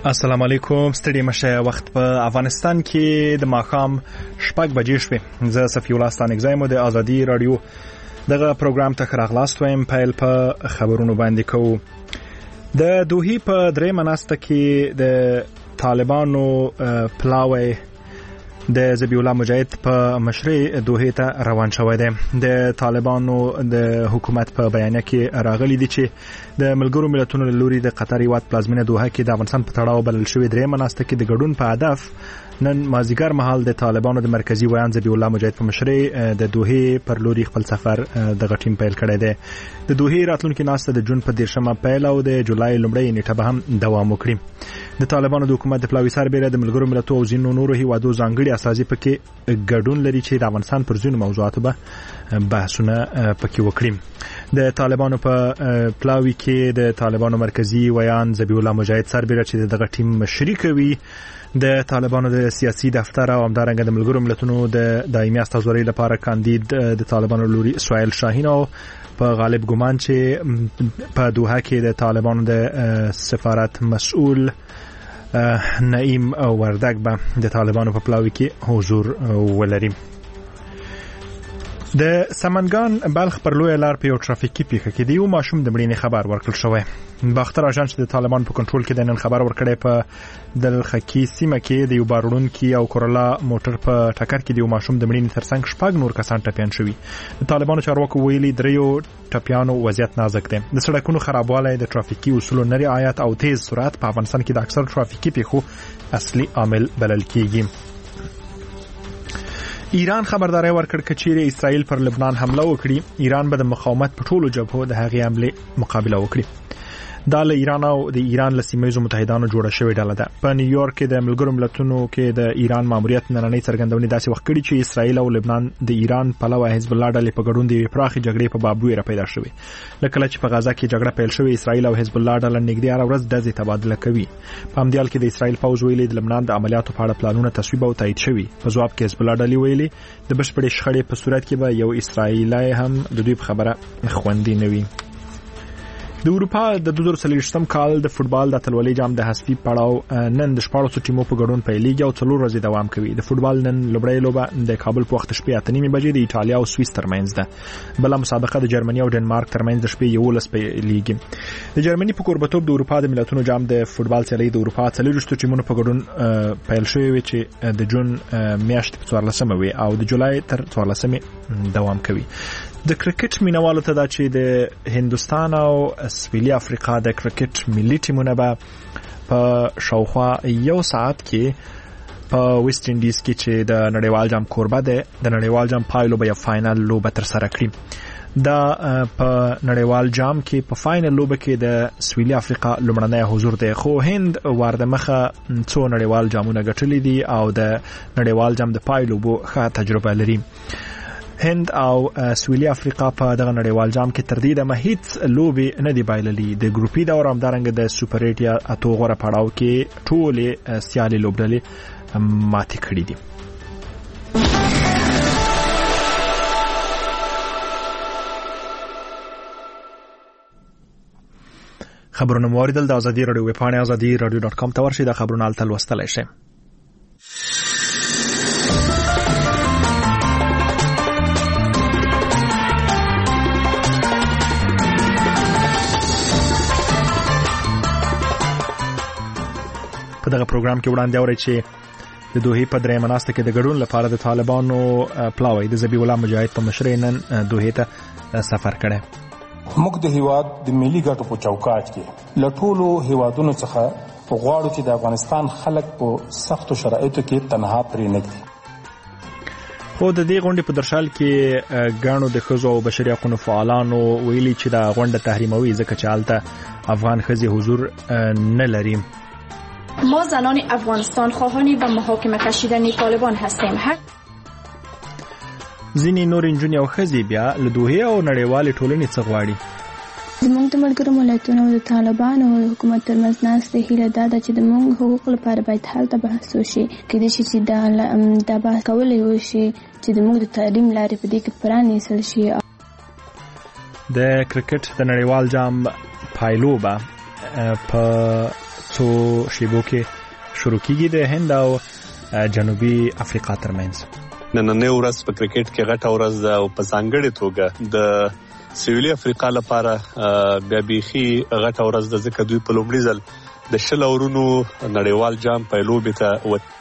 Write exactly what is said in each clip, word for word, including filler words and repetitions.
السلام علیکم. ستړي مشه. وخت په افغانستان کې د ماښام شپږ بجې شوې. زه صفی الله ستانکزی مو د ازادي رادیو دغه پروګرام ته راغلاست وایم. پیل په خبرونو باندې کوو. د دوحې په درېیمه ناسته کې د طالبانو پلاوی د ذبیح الله مجاهد په مشرۍ دوحې ته روان شوی دی. د طالبانو د حکومت په بیانیه کې راغلی دی چې د ملګرو ملتونو له لوري د قطر هیواد پلازمینه دوحه کې د افغانستان په تړاو بلل شوې درېیمه ناسته کې د ګډون په هدف نن مازیګر مهال د طالبانو د مرکزی ویان ذبیح الله مجاهد په مشرۍ د دوحې پر لوري خپل سفر د غټیم پیل کړی دی. د دوحې راتلونکي ناسته د جون په دیرشمه پیل او د جولای لومړۍ نیټه به هم دوام وکړي. د طالبانو د حکومت د پلاوي سربېره د ملګرو ملتونو او ځینو نورو هیوادو ځانګړي اساسي پکې ګډون لري چې د افغانستان پر ځینو موضوعاتو به بحثونه پکې وکړي. د طالبانو په پلاوي کې د طالبانو مرکزی ویان ذبیح الله مجاهد سربېره چې دغه ټیم مشري کوي د طالبانو د سیاسي دفتر او همدارنګه د ملګرو ملتونو د دایمي استازورۍ لپاره کاندید د طالبانو لوري سوایل شاهین او په غالب ګمان چې په دوحه کې د طالبانو د سفارت مسؤل نعیم وردک به د طالبانو په پلاوي کې حضور ولري. د سمنګان بلخ پر لوی لار په یو ټرافیکي پیښه کې د یو ماشوم د مړینې خبر ورکړل شوی. باختر اژانس د طالبان په کنټرول کې د نن خبر ورکړی په دلخکی سیمه کې د یو باروړونکي او کورولا موټر په ټکر کې د یو ماشوم د مړینې ترڅنګ شپږ نور کسان ټپیان شوي. د طالبانو چارواکو ویلي دریو ټپیانو وضعیت نازک دی. د سړکونو خرابوالی، د ټرافیکي اصولو نه رعایت او تیز سرعت په افغانستان کې د اکثر ټرافیکي پیښو اصلي عامل بلل کیږي. ایران خبرداري ورکړ چې چیرې اسرائیل پر لبنان حمله وکړي ایران به د مقاومت په ټولو جبهو د هغې حمله مقابله وکړي. دا له ایران او د ایران له سیمه‌ییزو متحدانو جوړه شوې ډله ده. په نیویارک کې د ملګرو ملتونو کې د ایران ماموریت نننۍ څرګندونې داسې وخت کړي چې اسرائیل او لبنان د ایران پلوه حزب الله ډلې په ګډون د یوې پراخې جګړې په باب ویره پیدا شوې. لکه چې په غزه کې جګړه پیل شوې اسرائیل او حزب الله ډله نږدې هره ورځ ډزې تبادله کوي. په همدې حال کې د اسرائیل پوځ ویلي د لبنان د عملیاتو په اړه پلانونه تصویب او تایید شوي. په ځواب کې حزب الله ډلې ویلي د بشپړې شخړې په صورت کې به یو اسرائیلی هم د دوی په خبره خوندي نه وي. د اروپا د دوه زره څلوېښتم کال د فوتبال د اتلولۍ جام د حذفي پړاو نن د شپاړسو ټیمو په ګډون پیلېږي او څلور ورځې دوام کوي. د فوتبال نن لومړۍ لوبه د کابل په وخت شپې اته نیمې بجې د ایټالیا او سویس ترمنځ ده. بله مسابقه د جرمني او ډنمارک ترمنځ د شپې یولس پیلېږي. د جرمني په کوربتوب د اروپا د ملتونو جام د فوتبال سیالۍ د اروپا څلوېښتو ټیمونو په ګډون پیل شوې وي چې د جون میاشتې په څوارلسمه وي او د جولای تر څوارلسمې دوام کوي. د کرکټ مینوالو ته دا چې د هندستان او سویلي افریقا د کرکټ ملي ټیمونه به په شاوخوا یو ساعت کې په ویسټ انډیز کې چې د نړیوال جام کوربه ده د نړیوال جام پایلو به یو فاینل لوبه تر سره کړي. دا په نړیوال جام کې په فاینل لوبه کې د سویلي افریقا لومړنی حضور دی. خو هند ورده مخه څو نړیوال جامونه ګټلي دي او د نړیوال جام د پایلو بو ښه تجربه لري. هند او سویلي افریقا په دغه نړیوال جام کې تر دې دمه هیڅ لوبې نه دی بایللي. د ګروپي دور همدارنګه د سوپر ایټ یا اتو غوره پړاو کې ټولې سیالي لوبډلې ماتې کړې دي. خبرونه مو اوریدل. د ازادي رادیو ویب پاڼه ازادي رادیو ډاټ کام ته ورشئ. د خبرونو هلته لوستلی شئ. په دغه پروګرام کې وړاندې اورئ چې د دوحې په درېیمه ناسته کې د ګډون لپاره د طالبانو پلاوی د ذبیح الله مجاهد په مشرۍ نن دوحې ته سفر کړی. موږ د هیواد د ملي ګټو په چوکاټ کې له ټولو هیوادونو څخه غواړو چې د افغانستان خلک په سختو شرایطو کې تنها پرې نه ږدي. خو د دې غونډې په درشل کې ګڼو د ښځو او بشري حقوقو فعالانو ویلي چې دا غونډه تحریموي ځکه چې هلته افغان ښځې حضور نه لري. ما زنان افغانستان خواهانی به محاکمه کشیدن طالبان هستیم. ځینې نور نجونې او ښځې بیا له دوحې او نړیوالې ټولنې څخه غواړي. زموږ د ملګرو ملتونو او د طالبانو او حکومت ترمنځ ناستې هیله دا ده چې د موږ حقوقو لپاره باید هلته بحث وشي. کېدای شي چې دا دا بحث کولی وشي چې د موږ د تعلیم لارې په دې کې پرانیستل شي. د کرکټ د نړیوال جام پایلو به په څو شیبو کې شروع کیږي د هند او جنوبي افریقا ترمنځ. نننۍ ورځ په کرکټ کې غټه ورځ ده او په ځانګړې توګه د سویلي افریقا لپاره بیا بیخي غټه ورځ ده، ځکه دوی په لومړي ځل د شل اورونو نړیوال جام په لوبې ته وت.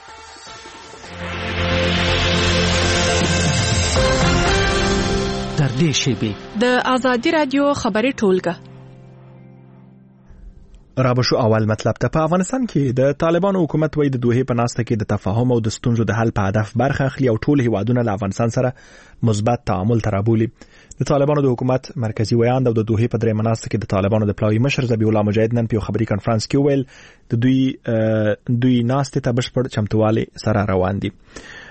تر دې شیبې د آزادي رادیو خبري ټولګه را بشو اول مطلب ته. په افغانستان کې د طالبانو حکومت وایي د دوحې په ناسته کې د تفاهم او د ستونزو د حل په هدف برخه اخلي او ټول هیوادونه له افغانستان سره مثبت تعامل ترابولي. د طالبانو د حکومت مرکزی ویاند او د دوحې په درې مناسته کې د طالبانو د پلاوی مشر ذبیح الله مجاهد نن په خبري کانفرنس کې ویل د دوی دوی ناسته ته بشپړ چمتووالي سره روان دي.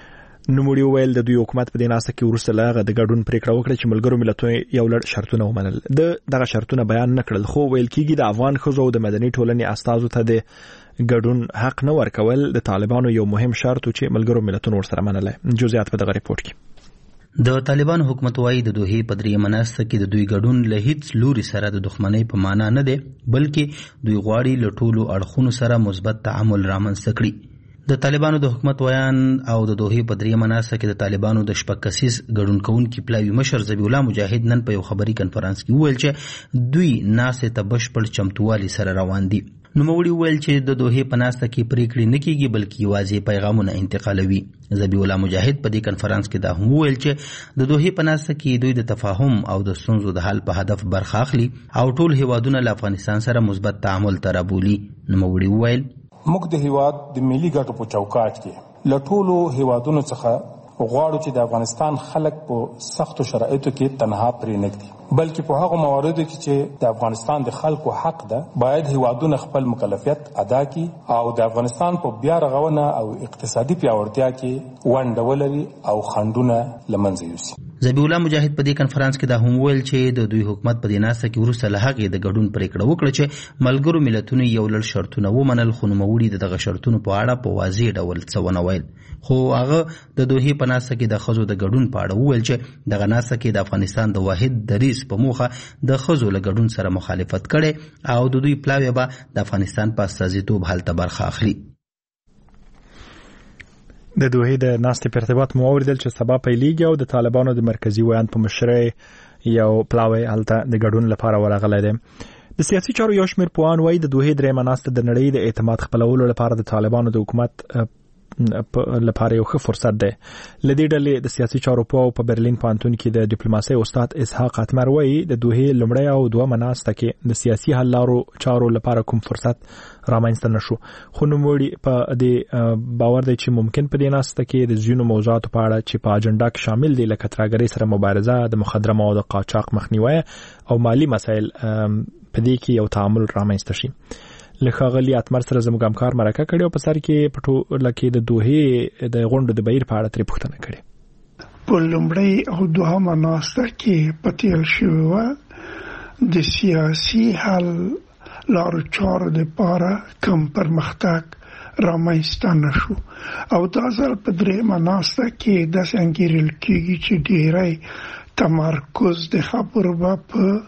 نوموړي ویل د دوی حکومت په دې ناسته کې ورسته لاغه د ګډون پریکړه وکړه چې ملګرو ملتونو یو لړ شرطونه ومنل. د دغه شرطونه بیان نکړل، خو ویل کېږي د افغان ښځو او د مدني ټولنې استازو ته د ګډون حق نه ورکول د طالبانو یو مهم شرط چې ملګرو ملتونو ورسره منل. جزئیات په دغه ریپورت کې. د طالبان حکومت وايي د دوحې په درې مناسته کې د دوی ګډون له هیڅ لوري سره د دښمنۍ په معنا نه دی، بلکې دوی غواړي له ټولو اړخونو سره مثبت تعامل رامنځته کړي. د طالبانو د حکومت ویان او د دوحې په درې مناسته کې د طالبانو د شپږ کسیز ګډون کوونکي پلاوي مشر ذبیح الله مجاهد نن په یو خبري کانفرنس کې وویل چې دوی ناسته ته بشپړ چمتووالي سره روان دي. نوموړي ویل چې د دوحې په ناسته کې پریکړې نه کیږي بلکې یوازې پیغامونه انتقالوي. ذبیح الله مجاهد په دې کانفرنس کې دا هم ویل چې د دوحې په ناسته کې دوی د تفاهم او د ستونزو د حل په هدف برخه اخلي او ټول هیوادونه له افغانستان سره مثبت تعامل ترابولي. نوموړي ویل موږ د هیواد د ملي ګټو په چوکاټ کې له ټولو هیوادونو څخه غواړو چې د افغانستان خلک په سختو شرایطو کې تنها پرې نږدي، بلکې په هغو مواردو کې چې د افغانستان د خلکو حق ده باید هیوادونه خپل مکلفیت ادا کړي او د افغانستان په بیا رغونه او اقتصادي پیاوړتیا کې ونډه ولري او خنډونه له منځه یوسي. ذبیح الله مجاهد په دې کانفرنس کې دا هم ویل چې د دوی حکومت په دې ناسته کې وروسته له هغې د ګډون پریکړه وکړه چې ملګرو ملتونو یو لړ شرطونه ومنل، خو نوموړي د دغه شرطونو په اړه په واضح ډول څه ونه ویل. خو هغه د دوحې په ناسته کې د ښځو د ګډون په اړه وویل چې دغه ناسته کې د افغانستان د واحد دریځ په موخه د ښځو له ګډون سره مخالفت کړي او د دوی پلاوی به د افغانستان په استازیتوب هلته برخه اخلي. د دوحې د ناستې په ارتباط مو اوریدل چې سبا پیلېږي او د طالبانو د مرکزی ویاند په مشرۍ یو پلاوی هلته د ګډون لپاره ورغلی دی. د سیاسي چارو یو شمېر پوهان وایي د دوحې درېیمه ناسته د نړۍ د اعتماد خپلولو لپاره د طالبانو د حکومت لپاره یو ښه فرصت دی. لدې ډلې د سیاسي چارو پوه په برلین پوهنتون کې د ډیپلوماسۍ استاد اسحاق اتمر وایي د دوحې لومړی او دویمه ناسته کې د سیاسي حل لارو چارو لپاره کوم فرصت رامنځته نشو، خو نوموړي په دې باور دی چې ممکن په دې ناسته کې د ځینو موضوعاتو په اړه چې په اجنډا کې شامل دي لکه ترهګرۍ سره مبارزه، د مخدره موادو قاچاق مخنیوی او مالی مسایل په دې کې یو تعامل رامنځته شي. له ښاغلي اتمر سره زموږ همکار مرکه کړې او په سر کې په ټوله کې د دوحې د غونډو د بهیر په اړه ترې پوښتنه کړې. په لومړۍ او دوهمه ناسته کې په تېر شوې وه د سیاسي حل لارو چارو دپاره کم پرمختګ رامنځته نه شو او دا ځل په درېیمه ناسته کې داسې انګېرل کېږي چې ډېری تمرکز د خبرو به په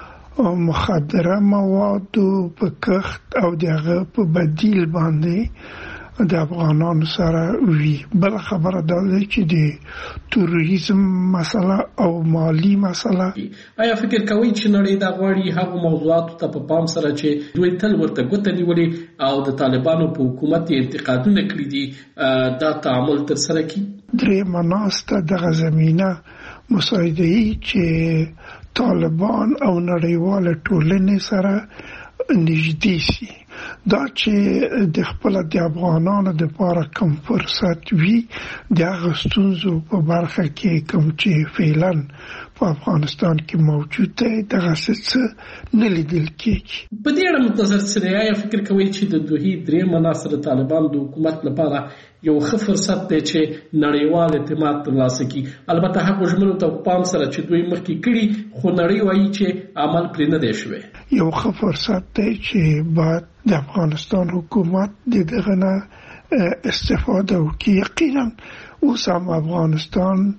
مخدره موادو په کښت او دغه په بدیل باندې د افغانانو سره وي. بل خبره دا ده چې د توریزم مسله او مالی مسله. آیا فکر کوئ چې نړۍ دا غواړي هغو موضوعاتو ته په پام سره چې دوی تل ورته ګوته نیولې او د طالبانو په حکومت انتقادونه کړي دي دا تعامل ترسره کړي؟ درېیمه ناسته دغه زمینه مساعدوي چې طالبان او نړیواله ټولنې سره نږدې شي. دا چې د خپل د افغانانو د لپاره کوم فرصت وي د هغه ستونزو په برخه کې کوم چې فعلا په افغانستان کې موجود دی دغه څه نه لیدل کېږي. په دې اړه متنظر سره آیا فکر کوئ چې د دوحې درېیمه ناسته د طالبانو د حکومت لپاره یو ښه فرصت دی چې نړیوال اعتماد ترلاسه کړي؟ البته هغو ژمنو ته په پام سره چې دوی مخکې کړي خو نړۍ وایي چې عمل پرې نه دی شوی. یو ښه فرصت دی چې باید د افغانستان حکومت د دغه نه استفاده وکړي. یقینا اوس هم افغانستان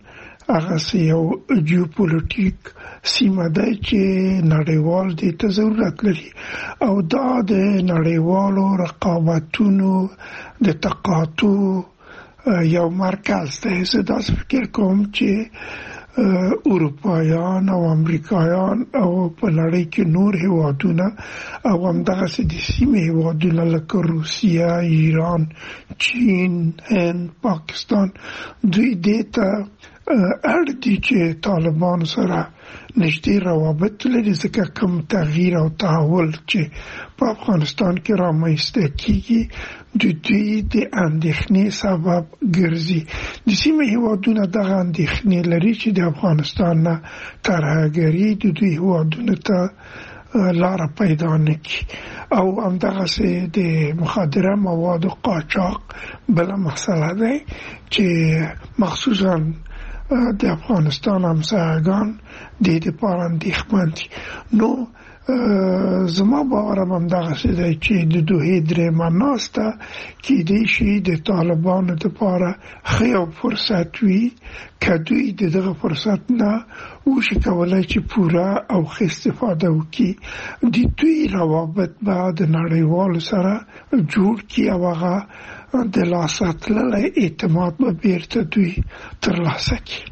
هغه یو جیوپولیټیک سیمه ده چې نړیوال دې ته ضرورت لري او دا د نړیوالو رقابتونو د تقاطع یو مرکز دی. زه داسې فکر کوم چې اروپایان او امریکایان او په نړۍ کې نور هیوادونه او همدغسې د سیمې هیوادونه لکه روسیه، ایران، چین، هند، پاکستان دوی دې ته اړ دي چې طالبان سره نږدې روابط لري، ځکه کوم تغییر او تحول چې په افغانستان کې رامنځته کیږي د دوی د اندېښنې سبب ګرځي. د سیمې هیوادونه دغه اندېښنې لري چې د افغانستان نه ترهګري د دوی هیوادونو ته لاره پیدا نه کړي او همدغسې د مخدره موادو قاچاق بله مسله دی چې مخصوصا د افغانستان همسایگان د دې لپاره اندېښمن دي. نو زما باور هم دغسې دی چې د دوحې درېیمه ناسته کیدای شي د طالبانو لپاره ښه یو فرصت وي که دوی د دغه فرصت نه وشي کولی چې پوره او ښه استفاده وکړي. د دوی روابط به د نړیوالو سره جوړ کړي او هغه د لاسه تللی اعتماد به بیرته دوی ترلاسه کړي.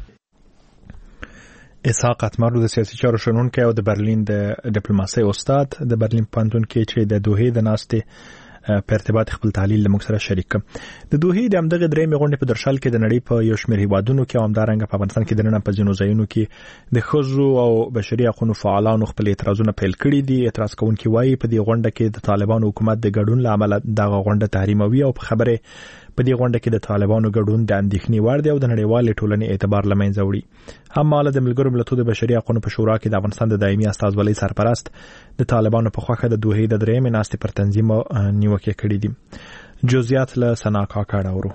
اسحاق اتمر د سیاسي چارو شنونکی او د برلین د ډیپلوماسۍ استاد د برلین پوهنتون کې چې د دوحې د ناستې په ارتباط خپل تحلیل له موږ سره شریک کړ. د دوحې د همدغه درېیمې غونډې په درشل کې د نړۍ په یو شمېر هیوادونو کې او همدارنګه په افغانستان کې د نن په ځینو ځایونو کې د ښځو او بشري حقوقو فعالانو خپل اعتراضونه پیل کړي دي. اعتراض کوونکي وایي په دې غونډه کې د طالبانو حکومت د ګډون له امله دغه غونډه تحریموي او په خبره په دې غونډه کې د طالبانو ګډون د اندېښنې وړ دی او د نړیوالې ټولنې اعتبار له منځه وړي. هماله د ملګرو ملتونو د بشري حقوقو په شورا کې د افغانستان د دایمي استازولۍ سرپرست د طالبانو په خوښه د دوحې د درېیمې ناستې پر تنظیم نیوکې کړې دي. جزئیات له ثنا کاکړ اورو.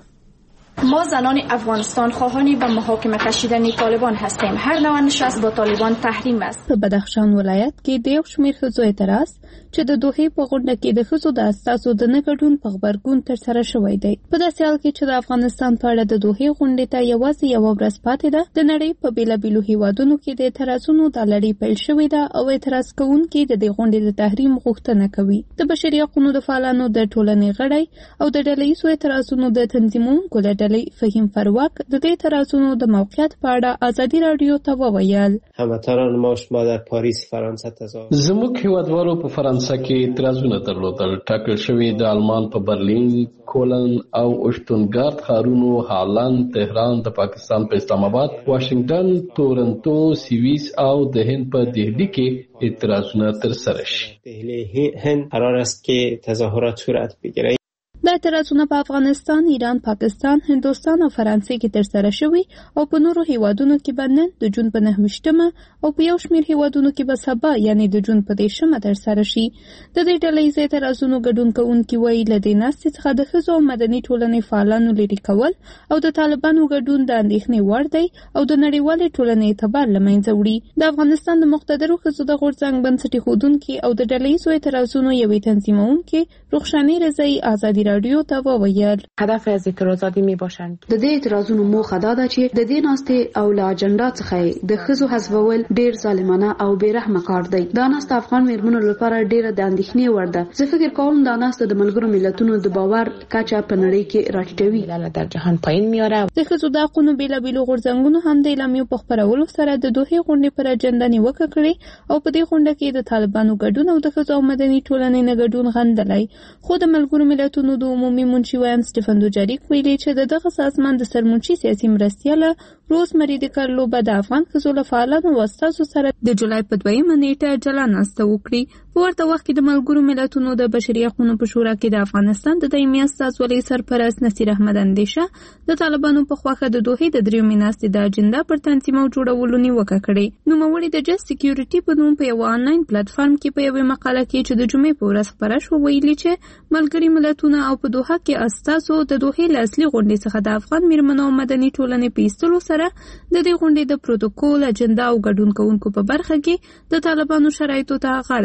ما زنان افغانستان خواهانی به محاکمه کشیدن طالبان هستیم. هر نوع نشست با طالبان تحریم است. په بدخشان ولایت کې د یو شمېر ښځو اعتراض چې د دوحې په غونډه کې د ښځو د اساسو د نه ګډون په غبرګون ترسره شوی دی. په داسې حال کې چې د افغانستان په اړه د دوحې غونډې ته یوازې یوه ورځ پاتې ده، د نړۍ په بېلابېلو هیوادونو کې د اعتراضونو دا لړۍ پیل شوې ده او اعتراض کوونکي د دې غونډې د تحریم غوښتنه کوي. د بشري حقوقو د فعالانو د ټولنې غړی او د ډله ییزو اعتراضونو د تنظیمونکو له فهیم فروک د دې اعتراضونو د موقعیت په اړه ازادي رادیو ته وویل: هموطنان ما شما در پاریس فرانسه تظاهر زموږ هیوادوالو په فرانسه کې اعتراضونه درلودل. ټاکل شوی د آلمان په برلین، کولن او اشتونګارت ښارونو، هالند، تهران، د پاکستان په اسلام آباد، واشنگټن، تورنټو، سویس او د هند په دهلی کې اعتراضونه ترسره شي. دهلی هند قرار است که تظاهرات صورت بگیرد. دا اعتراضونه په افغانستان، ایران، پاکستان، هندوستان او فرانسې کې ترسره شوي او په نورو هیوادونو کې به نن د جون په نهه ویشتمه او په یو شمېر هیوادونو کې به سبا یعنې د جون په دېرشمه ترسره شي. د دې ډله ییزو اعتراضونو ګډون کوونکي وایي له دې ناستې څخه د ښځو او مدني ټولنې فعالانو لرې کول او د طالبانو ګډون د اندېښنې وړ دی او د نړیوالې ټولنې اعتبار له منځه وړي. د افغانستان د مقتدرو ښځو د غورځنګ بنسټ ایښودونکي او د ډله ییزو اعتراضونو یوې تنظیمونکي رخشانې رضایي ازادي رادیو ته وویل: هدف از اعتراضات می باشند د دې اعتراضونو موخه دا ده چې د دې ناستې او له اجنډا څخه د ښځو حذفول ډیر ظالمانه او بې رحمه کار دی. دا ناسته افغان میرمنو لپاره ډیره د اندېښنې وړ ده. زه فکر کوم دا ناسته د ملګرو ملتونو د باور کچه په نړۍ کې راټیټوي، در جهان پایین میاره. د ښځو د حقونو بېلابېلو غورځنګونو هم د اعلامیو په خپرولو سره د دوحې غونډې پر اجنډا نیوکه کړې او په دې غونډه کې د طالبانو ګډون او د ښځو او مدني ټولنې نه ګډون غندلی. خو د ملګرو ملتونو د عمومي منشي وایم سټیفن دوجاریک ویلي چې د دغه سازمان د سرمنشي سیاسي مرستیاله روز مری د کارلو به د افغان ښځو له فعالانو او استازو سره د جولای په دویمه نیټه جلا ناسته وکړي. په ورته وخت کې د ملګرو ملتونو د بشري حقوقو په شورا کې د افغانستان د دایمي استازولۍ سرپرست نصیر احمد اندیشه د طالبانو په خواخه د دوحې د دریمې ناستې د اجنډا پر تنظیم او جوړولو نیوکه کړې. نوموړي د جست سکیورټي په نوم په یو آنلاین پلیټ فارم کې په یوه مقاله کې چې د جمعې په ورځ خپره شوه ویلي چې ملګري ملتونه او په دوحه کې استازو د دوحې له اصلي غونډې څخه د افغان میرمنو او مدني ټولنې په ایستلو سره د دې غونډې د پروتوکول، اجنډا او ګډون کوونکو په برخه کې د طالبانو شرایطو ته غاړه کېښوده.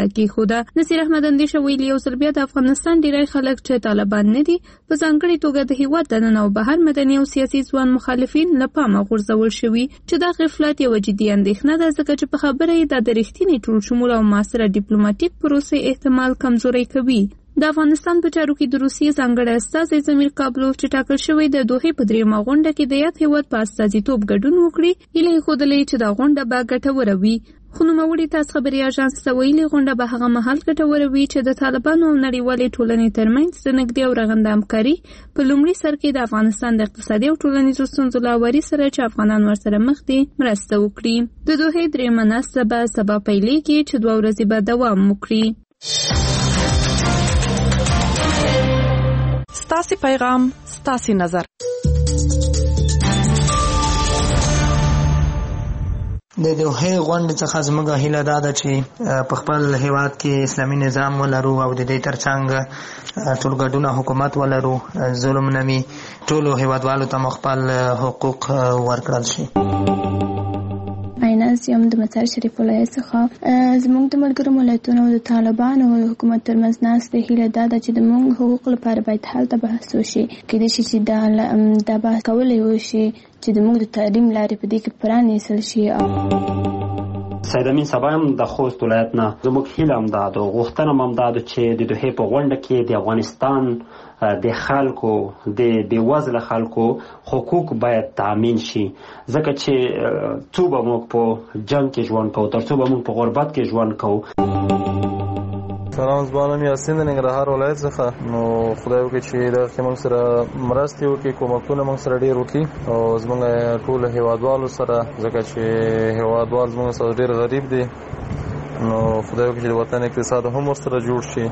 خوده. نصیر احمد اندیشه ویلي یو ځل بیا د افغانستان ډیری خلک چې طالبان نه دي په ځانګړې توګه د هیواد دننه او بهر مدني او سیاسي ځوان مخالفین له پامه غورځول شوي چې دا غفلت یوه جدي اندېښنه ده ځکه چې په خبره یې دا د رښتینې ټولشموله او معاصره ډیپلوماټیک پروسې احتمال کمزوری کوي. د افغانستان په چارو کې د روسیې ځانګړی استازی زمیر کابلوف چې ټاکل شوی د دوحې په درېیمه غونډه کې د یاد هیواد په استازیتوب ګډون وکړي هیله یې ښودلې چې دا غونډه به ګټوره وي. خو نوموړي تاس خبري اژانس ته ویلي غونډه به هغه مهال ګټوره وي چې د طالبانو او نړیوالې ټولنې ترمنځ د نږدې او رغنده همکاري په لومړي سر کې د افغانستان د اقتصادي او ټولنیزو ستونزو له هواري سره چې افغانان ورسره مخ دي مرسته وکړي. د دوحې درېیمه ناسته به سبا پیلېږي چې دوه ورځې به دوام وکړي. ستاسي پیغام ستاسي نظر. د دوحې غونډې څخه زموږ هیله دا ده چې په خپل هیواد کې اسلامي نظام ولرو او د دې ترڅنګ ټول ګډون حکومت ولرو، ظلم نه وي، ټولو هیوادوالو ته خپل حقوق ورکړل شي. عیناز یم د مطار شریف ولایت څخه. زموږ د ملګرو ملتونو او د طالبانو او حکومت ترمنځ ناستې هیله دا ده چې د موږ حقوق لپاره باید هلته بحث وشي. کېدای شي چې دا بحث کولی وشي چې د موږ د تعلیم لارې په دې کې پرانیستل شي. سید امین صاحب هم د خوست ولایت نه زموږ هیله هم دا ده، غوښتنه هم دا ده چې د دوحې په غونډه کې د افغانستان د خلکو د بېوزله خلکو حقوق باید تامین شي، ځکه چې څو به موږ په جنګ کې ژوند کوو، تر څو به موږ په غربت کې ژوند کوو. سلام، زبانم یاسین د ننګرهار ولایت څخه. نو خدای وکړي چې دغه کې موږ سره مرستې وکړي، کومکونه موږ سره ډېر وکړي او زموږ ټول هیوادوالو سره، ځکه چې هیوادوال زموږ سره ډېر غریب دي. نو خدای وکړي چې د وطن اقتصاد هم ورسره جوړ شي.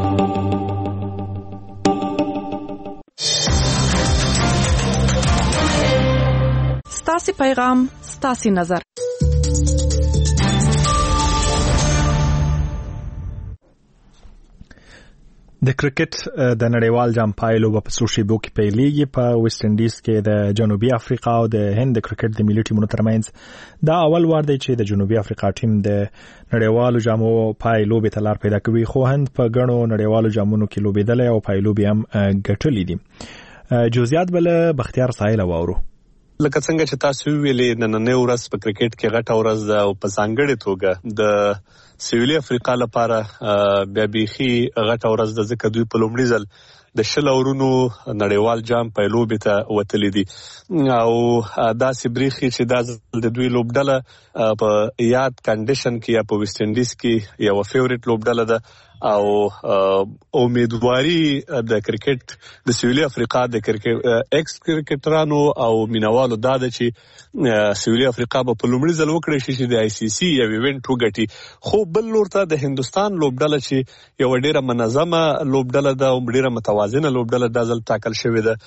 ستاسي پیغام ستاسي نظر. د کرکټ د نړیوال جام پایلو په سوشيبو کې پیلېږي. په ویسټ انډیز کې د جنوبي افریقا او د هند د کرکټ د ملي ټیمونو ترمنځ دا اول وار دی چې د جنوبي افریقا ټیم د نړیوالو جامو پایلو به تلار پیدا کوي، خو هند په ګڼو نړیوالو جامونو کې لوبېدل او پایلو به هم ګټلې دي. جزئیات بل بختیار سایل واورو. لکه څنګه چې تاسو ویلې نننۍ ورځ په کرکټ کې غټه ورځ ده او په ځانګړې توګه د سویلي افریقا لپاره بیا بیخي غټه ورځ ده، ځکه دوی په لومړي ځل د شل اورونو نړیوال جام په لوبې ته وتلي دي او داسې بریخي چې دا د دوی لوبډله په یاد کنډیشن کې یا په ویسټ انډیز کې یو فیورټ لوبډله ده او امیدواري د کرکټ د سویلي افریقا د کرکټ ایکس کرکټرانو او مینوالو دا ده چې سویلي افریقا په لومړي ځل وکړي شي چې د آی سی سی یو ایونت وګټي. خو بل لور ته د هندستان لوبډله چې یو ډیره منظمه لوبډله ده او ډیره متوازنه لوبډله د ځل ټاکل شوې ده،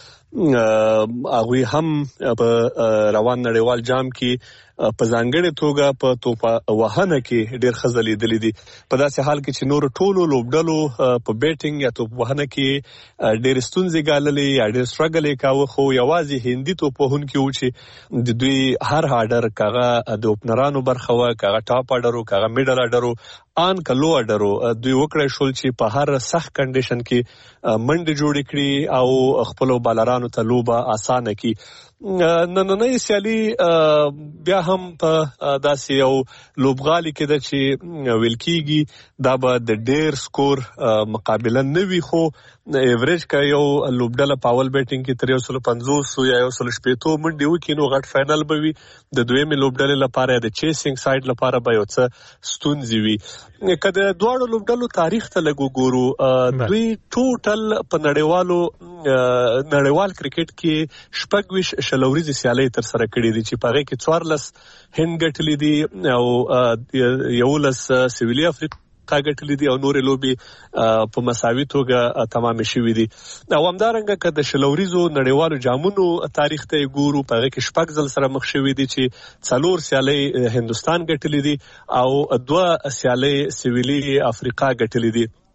هغه هم په روان نړیوال جام کې په ځانګړې توګه په توپه وهنه کې ډېر خزلې دي دي په داسې حال کې چې نور ټولو لوبډلو په بیټینګ یا توپ وهنه کې ډېر ستونزې ګاللې یا ډېر سټرګل یې کاوه، خو یوازې هندي توپ وهونکي و چې د دوی هر هاډر کاغه د اوپنرانو برخه و، کاغه ټاپ اډرو، کاغه میډل اډرو، ان کلو اډرو دوی وکړای شول چې په هر سخت کنډیشن کې منډه جوړ کړي او خپل بالرانو ته لوبه اسانه کړي. نننۍ سیالي بیا هم په داسې یو لوبغالي کې ده چې ویل کېږي دا به د ډېر سکور مقابله نه وي، خو ایوریج که یو لوبډله په اول بیټینګ کې تر یو سلو پنځوس یا یو سلو شپېتو منډې وکړي نو غټ فاینل به وي. د دویمې لوبډلې لپاره د چیسینګ سایډ لپاره به یو څه ستونزې وي. که د دواړو لوبډلو تاریخ ته لږ وګورو، دوی ټوټل په نړیوالو نړیوال کرکټ کې شپږ ویشت شلوريزې سیالۍ تر سره کړې دي چې په هغې کې څوارلس هند ګټلې دي او یولس سویلي افریقا ګټلې دي او نورې لوبې په مساوي توګه تمامې شوې دي. او همدارنګه که د شلوريزو نړیوالو جامونو تاریخ ته ګورو، په هغې کې شپږ ځل سره مخ شوي دي چې څلور سیالۍ هندوستان ګټلې دي او دوه سیالۍ سویلي افریقا ګټلې دي.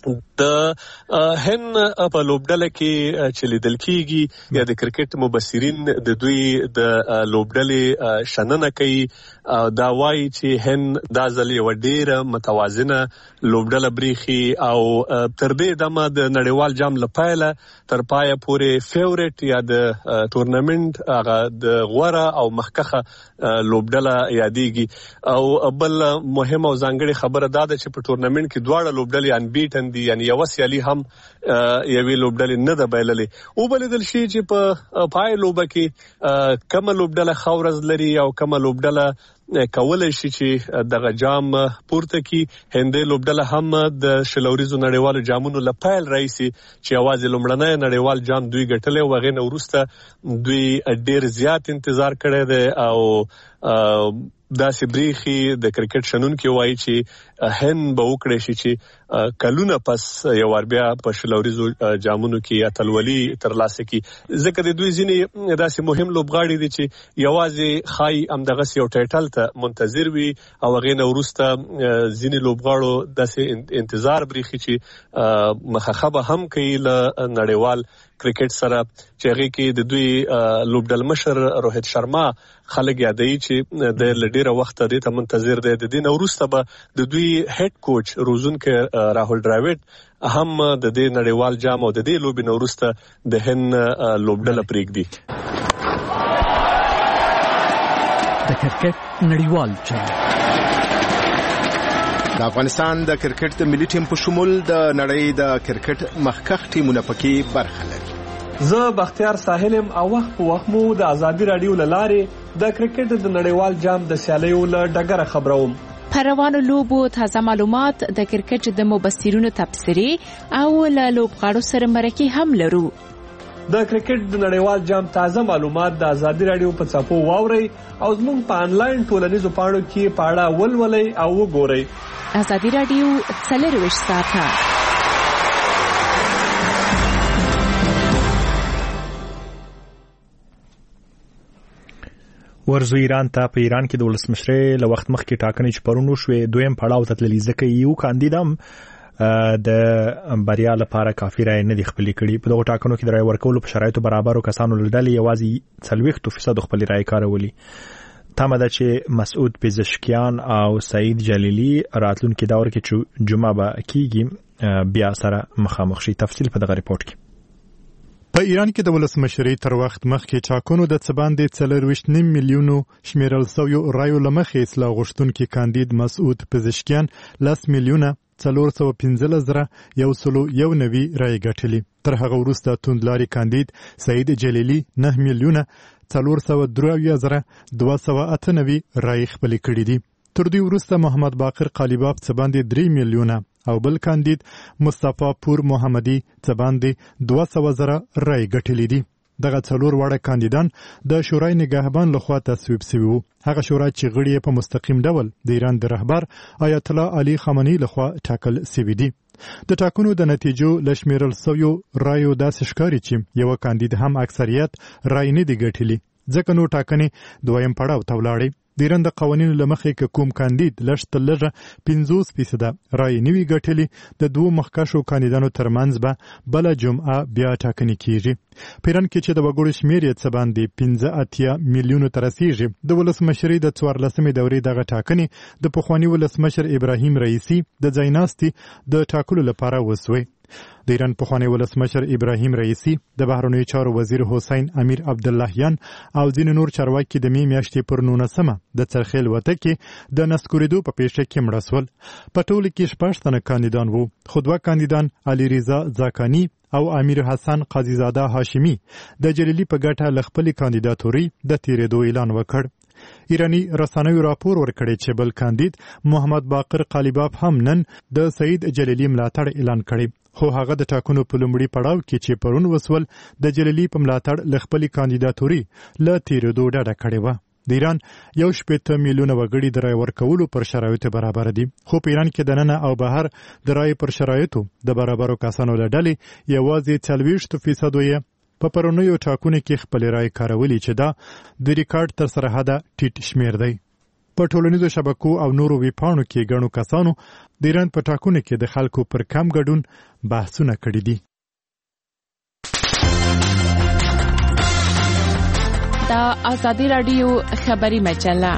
د هند په لوبډله کې چې لیدل کیږي یا د کرکټ مبصرین د دوی د لوبډلې شننه کوي دا وایي چې هند دا ځل یو ډیره متوازنه لوبډله بریخي او تر دې دمه د نړیوال جام لپاره تر پایه پورې فیورټ یا د تورنمنت هغه د غوړه او مخکخه لوبډله یادېږي او بل مهمه او ځانګړې خبره دا ده چې په تورنمنت کې دواړه لوبډلې انبیټن دي یعنی یو سیالي هم یوې لوبډلې نه ده بایللې او بلدل شي چې په پای لوبه کې کومه لوبډله خورز لري او کومه لوبډله کولای شي چې دغه جام پورته کی هندې لوبډله هم د شلوريزو نړیوالو جامونو لپاره رئیسي چې आवाज لومړنۍ نړیوال جام دوی ګټلې وغه نه ورسته دوی ډیر زیات انتظار کړی دی او دا سبريخي د کرکټ شنونکو وایي چې هند به وکړي شي چې کلونه پس یو ور بیا په شلوريزو جامونو کې اتلولي ترلاسه کی ځکه د دوی ځینې داسې مهم لوبغاړي دي چې یوازې خای ام دغه یو ټایټل ته منتظر وي او غیر ورسته ځینې لوبغاړو داسې انتظار بریخي چې مخخبه هم کوي له نړیوال کرکټ سره چې هغه کې د دوی لوبډل مشر روهیت شرما خلک یادوي چې د لډیره وخت د ته منتظر دی د دین ورسته به د دوی هډ کوچ روزونکو راهول ډراوډ هم د دې نړیوال جام او د دې لوبې نورسته د هند لوبډله پریږدي د کرکټ نړیوال جام د افغانستان د کرکټ د ملي ټیم په شمول د نړۍ د کرکټ مخکخ ټیمونه پکې برخه لري. زه بختیار ساحلم او وخت په وخت مو د ازادي رادیو لاره د کرکټ د نړیوال جام د سیالیو له ډګره خبروم. پروانو لوبو تازه معلومات د کرکټ د مبصرینو تبصرې او له لوبغاړو سره مرکه هم لرو. د کرکټ د نړیوال جام تازه معلومات د ازادي رادیو په صفحو واورئ او زموږ په انلاین ټولنیزو پاڼو کې پاړه ولولئ او وګورئ. ازادي رادیو څلرویشت ساعته ورزو ایران ته په ایران کې د ولسمشرۍ له وخت مخکې ټاکنې چې پرونو شوې دویم پړاو ته تللی ځکه یو کاندیدام د بریا لپاره کافي رای نه دی خپل کړي. په دغه ټاکنو کې د رای ورکولو په شرایطو برابرو کسانو لړل یوازې څلوېښت فیصد خپل رای کارولي. تمه ده چې مسعود پزشکیان او سعید جلیلی راتلونکي دور کې چې جمعه به کیږي بیا سره مخامخ شي. تفصیل په دغه ریپورت کې. په ایران کې د ولسمشرۍ تر وخت مخکې ټاکنو د څه باندې څلورویشت نیم میلیونو شمیرل شویو رایو له مخې اصلاح غوښتونکي کاندید مسعود پزشکیان لس میلیونه څلور سوه پنځلس زره یو سلو یو نوي رایې ګټلې. تر هغه وروسته توندلاري کاندید سعید جلیلی نه میلیونه څلور سوه درې اویا زره دوه سوه اته نوي رایې خپلې کړې دي. تر دې وروسته محمد باقر قالیباف څه باندې درې میلیونه او بل کاندید مصطفی پور محمدي څه باندې دوه سوه زره رایې ګټلې دي. دغه څلور واړه کاندیدان د شورای نگهبان لخوا تصویب شوي وو. هغه شورا چې غړي په مستقیم ډول د ایران د رهبر آیت الله علي خامنه‌ای لخوا ټاکل شوي دي. د ټاکنو د نتیجو لشمیرل شویو رایو داسې ښکاري چې یو کاندید هم اکثریت رای نه دی ګټلی ځکه نو ټاکنې دویم پړاو ته ولاړې. د ایران د قوانینو له مخې که کوم کاندید لږ تر لږه پنځوس فیصده رای نه وي ګټلې د دوو مخکښو کاندیدانو ترمنځ به بله جمعه بیا ټاکنې کیږي. په ایران کې چې د وګړو شمېر یې څه باندې پنځه اتیا میلیونو ته رسیږي. د ولسمشرۍ د څوارلسمې دورې دغه ټاکنې د پخواني ولسمشر ابراهیم رئیسي د ځایناستي د ټاکلو لپاره وسوې. د ایران پخوانی ولسمشر ابراهیم رئیسي د بهرنیو چارو وزیر حسین امیر عبداللهیان او ځینې نور چارواکي د می میاشتې پر نولسمه د څرخیل وته کې د نسکورېدو په پیښه کې مړه سول. په ټولو کې شپږ تنه کاندیدان وو خو دوه کاندیدان علي رضا زاکانی او امیر حسن قاضیزاده هاشمی د جلیلی په ګټه له خپلې کاندیداتوري د تیرېدو اعلان وکړ. ایرانی رسنیو راپور ورکړی چې بل کاندید محمد باقر قالیباف هم نن د سعید جلیلی ملاتړ اعلان کړی خو هغه د ټاکنو په لومړي پړاو کې چې پرون وسول د جلیلی په ملاتړ له خپلې کاندیداتوري له تیرېدو ډډه کړې وه. د ایران یو شپېته میلیونه وګړي د رای ورکولو پر شرایطو برابر دي خو په ایران کې دننه او بهر د رای پر شرایطو د برابرو کسانو له ډلې یوازې څلوېښت فیصدو یې په پرونیو ټاکنو کې خپلې رای کارولي چې دا د ریکارډ تر سرحده ټیټ شمیر دی. په ټولنیزو شبکو او نورو ویبپاڼو کې ګڼو کسانو د ایران په ټاکنو کې د خلکو پر کم ګډون بحثونه کړي دي. دا آزادی رادیو خبری مجله.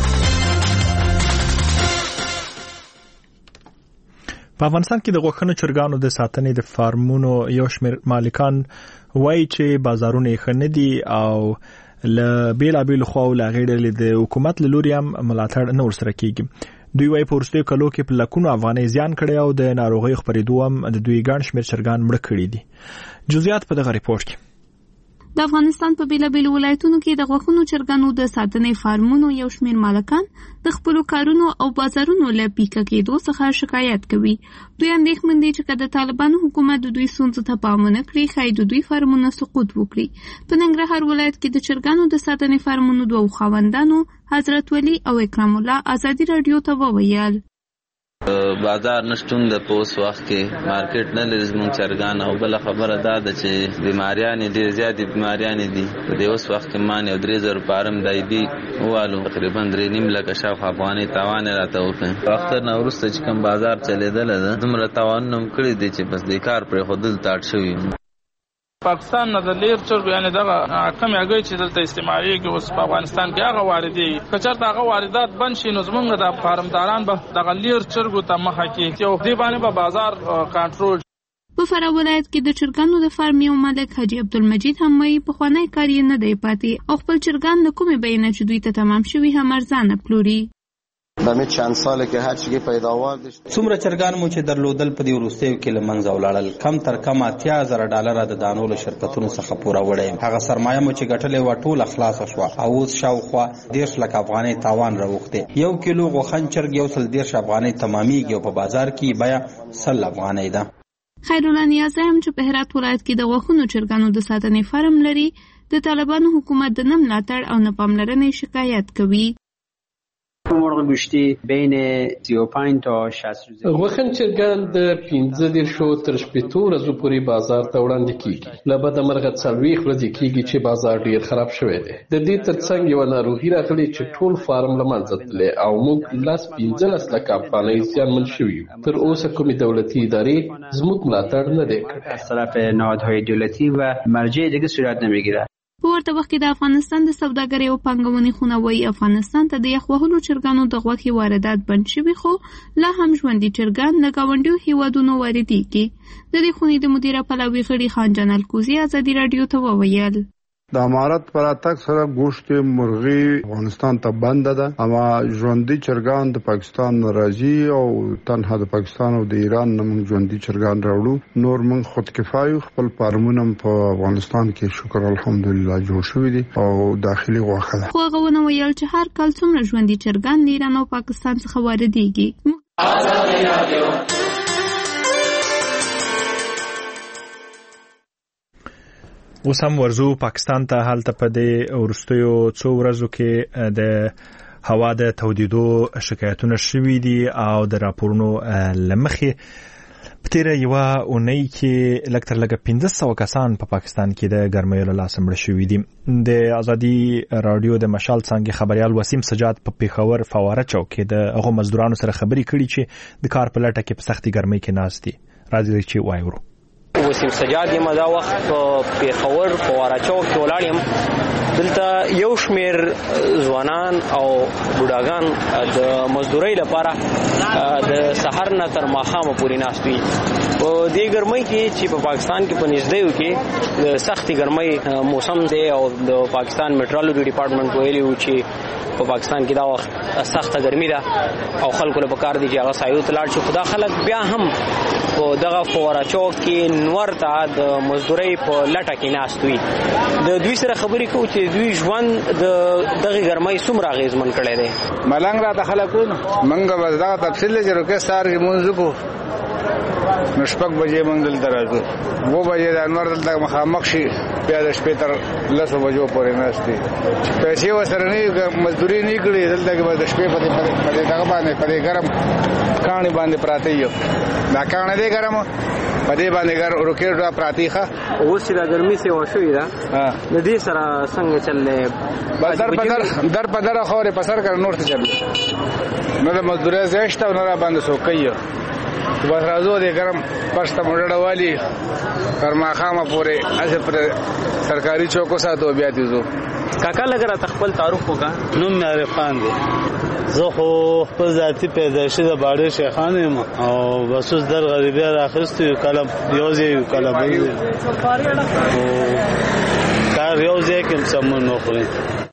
په افغانستان کې د غوښنو چرګانو د ساتنې د فارمونو یو شمېر مالکان وایي چې بازارونه یې ښه نه دي او له بېلابېلو خواو له هغې ډلې د حکومت له لوري هم ملاتړ نه ورسره کېږي. دوی وایي په وروستیو کلو کې په لکونو افغانۍ زیان کړی او د ناروغیو خپرېدو هم د دوی ګڼ شمېر چرګان مړه کړي دي. جزئیات په دغه ریپورټ کې. د افغانستان په بیلابیلو ولایتونو کې د غوښنو چرګانو د ساتنې فارمونو یو شمېر مالکان د خپلو کارونو او بازارونو له پیکه کېدو څخه شکایت کوي. دوی اندېښمن دي چې که د طالبانو حکومت د دوی ستونزو ته پام ونه کړي ښایي د دوی فارمونه سقوط وکړي. په ننګرهار ولایت کې د چرګانو د ساتنې فارمونو دوو خاوندانو حضرت ولی او اکرام الله ازادي راډیو ته وویل بازار نشټون د پوس وخت کې مارکیټ نه لري زموږ چرګان او بل خبره دا ده چې بیماریان دي زیاتې بیماریان دي په دې اوس وخت کې مان یو درې زره پارم دای بي والو تقریبا درې نیم لکه شاوخوا افغاني تاوان راته وکړ. وخت نه وروسته چې کوم بازار چلیدل ده دومره تاوان هم کړی دی چې بس د کار پر خودل تاټ شوی. پاکستان نه د لیر چرګ یعنی دغه کم یاګي چې دلته استعماليږي اوس په افغانستان کې هغه واردي کچرته هغه واردات بند شي نو زمونږ د فارمداران به دغه لیر چرګو ته مخه کې یو دی باندې به بازار کنټرول. په فراه ولایت کې د چرګانو د فارم یو مالک حاجی عبدالمجید هم وایي پخوانی کار یې نه دی پاتې او خپل چرګان له کومې بیې چې دوی ته تمام شوي هم ارزانه پلوري. دمه چند ساله کې هر شي پیداوار دي. څومره چرګان مو چې درلودل په دې وروستیو کې له منځه ولاړل کم تر کم اتیا زره ډالر د دانو له شرکتونو څخه پوره وړي. هغه سرمایه مو چې ګټلې و ټوله خلاص شوه او اوس شاوخوا دېرش لک افغانۍ تاوان راوخته. یو کیلو غوښن چرګ یو سل دېرش افغانۍ تمامېږي او په بازار کې بیه سل افغانۍ ده. خیرالله نیازی هم چې په هرات ولایت کې د غوښنو چرګانو د ساتنې فارم لري د طالبانو حکومت د نه ملاتړ او نه پاملرنې شکایت کوي. مرغ گوشتی بین سی و پنج تا شصت روز غوښن چرګان د پنځه دېرشو تر شپېتو ورځو پورې بازار ته وړاندې کیږي. له بده مرغه څلوېښت ورځې کیږي چې بازار ډیر خراب شوی دی. د دې ترڅنګ یوه ناروغي راغلې چې ټول فارم له منځه تللی او موږ لس پنځلس لکه افغانۍ زیانمن شوي یو. تر اوسه کومې دولتي ادارې زموږ ملاتړ نه دی کړی. از طرف نهادهای دولتی و مرجع دیگه صورت نمیگیره. په ورته وخت کې د افغانستان د سوداګرۍ او پانګونې خونه وایي افغانستان ته د یخ وهلو چرګانو د غوښې واردات بند شوي خو لا هم ژوندي چرګان له ګاونډیو هیوادونو واردېږي. د دې خونې د مدیره پلاوي غړي خان جان الکوزي ازادي راډیو ته وویل د امارت پر اتک سره ګوشت مرغي افغانستان ته بند ده اما ژوندۍ چرګان د پاکستان راځي او تنها د پاکستان او د ایران نه موږ ژوندۍ چرګان راوړو. نور موږ خود کفایو خپل فارمونه په افغانستان کې شکر الحمدلله جوړ شوی دي او داخلي غوښه ده. خو هغه ونه ویل چې هر کال څومره ژوندۍ چرګان د ایران او پاکستان څخه واردېږي. ازادي راډیو اوس هم ورزو پاکستان ته هلته په دې وروستیو څو ورځو کې د هوا د تودیدو شکایتونه شوي دي او د راپورونو لمخې په تیره یوه اونۍ کې لږ تر لږه پنځه سوه کسان په پاکستان کې د ګرمیو له لاسه مړه شوي دي. د ازادي راډیو د مشال څانګې خبریال وسیم سجاد په پیښور فواره چوک کې د هغو مزدورانو سره خبرې کړي چې د کار په لټه کې په سختي ګرمۍ کې ناست دي. راځي چې وایو وسیم سجاد یم دا وخت په پیښور فواره چوک کې ولاړ یم. دلته یو شمیر ځوانان او بوډاګان د مزدورۍ لپاره د سحر نه تر ماښامه پورې ناست وي. په دې ګرمۍ کې چې په پاکستان کې په نږدې کې د سختي ګرمۍ موسم دی او د پاکستان میټرولوژي ډپارټمنټ ویلي و چې په پاکستان کې دا وخت سخته ګرمي ده او خلکو له پکار دي چې هغه سایو ته لاړ شي. خو دا خلک بیا هم په دغه فواره چوک کې نور ته د مزدورۍ په لټه کې ناست وي. د دوی سره خبرې کوو چې دوی ژوند د دغه ګرمۍ څومره اغېزمن کړی دی. ملنګ راته خلک وایي موږ به دغه تفصیل دی چې روکستار کې مونځ وکړو نو شپږ بجې موږ دلته راځو. اووه بجې د انور دلته مخامخ شي بیا د شپې تر لسو بجو پورې ناست دي. پیسې ورسره نه مزدوري نه کړي دلته کې به د شپې په دې دغه باندې په دې ګرم کاڼي باندې پراته یو. دا کاڼي دی ګرم په دې باندې ګر روکېټ پراتیخه اوس چې د ګرمي سي وشوي دا د دې سره څنګه چللې بازار په در در په در خورې په سر کړ نور څه چل نو د مزدوري زیشت او نه را باندې سوکایو بس راځو دې ګرم پښته مړړه والی کرما خامه پورې اسه پر سرکاري چوکو ساتو بیا دې زو کاکا لګره تخپل تعارف وکا نوم معرف خان دی زه خو خپل ذاتی پیدایشي د باړې شیخان یم او بس اوس در غریبي راخستو یو کله یو ځای یو کله بل ځای کار یو ځای کې سمون نه خوري